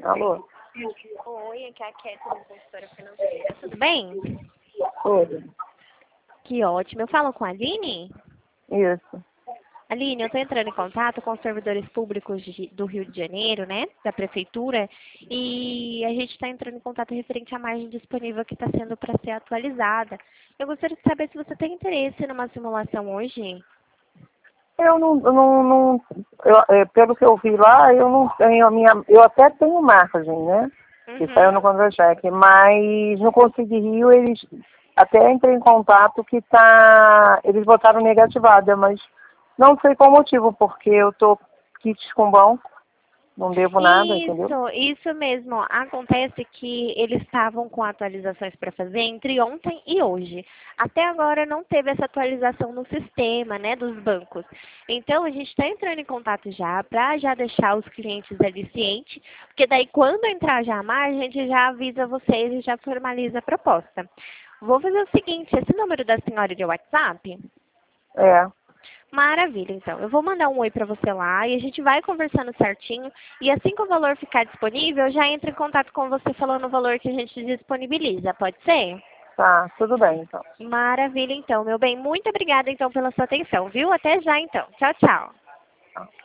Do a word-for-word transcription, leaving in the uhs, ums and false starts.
Alô? Oi, aqui é a Kétia, consultora financeira. Tudo bem? Tudo. Que ótimo. Eu falo com a Aline? Isso. Aline, eu estou entrando em contato com os servidores públicos de- do Rio de Janeiro, né, da Prefeitura, e a gente está entrando em contato referente à margem disponível que está sendo para ser atualizada. Eu gostaria de saber se você tem interesse numa simulação hoje. Eu não, eu não, não eu, é, pelo que eu vi lá, eu não tenho a minha, eu até tenho margem, né? Que saiu no Uhum. contra-cheque, mas no Conselho Rio eles até entrei em contato que tá, eles botaram negativada, mas não sei qual motivo, porque eu tô kits com banco, não devo nada, entendeu? Isso, isso mesmo. Acontece que eles estavam com atualizações para fazer entre ontem e hoje. Até agora não teve essa atualização no sistema, né, dos bancos. Então a gente está entrando em contato já para já deixar os clientes ali cientes, porque daí quando entrar já a margem, a gente já avisa vocês e já formaliza a proposta. Vou fazer o seguinte, esse número da senhora de WhatsApp? É, Maravilha, então. Eu vou mandar um oi para você lá e a gente vai conversando certinho. E assim que o valor ficar disponível, eu já entro em contato com você falando o valor que a gente disponibiliza. Pode ser? tá, tudo bem então. Maravilha, então, meu bem. Muito obrigada, então, pela sua atenção, viu? Até já, então. Tchau, tchau.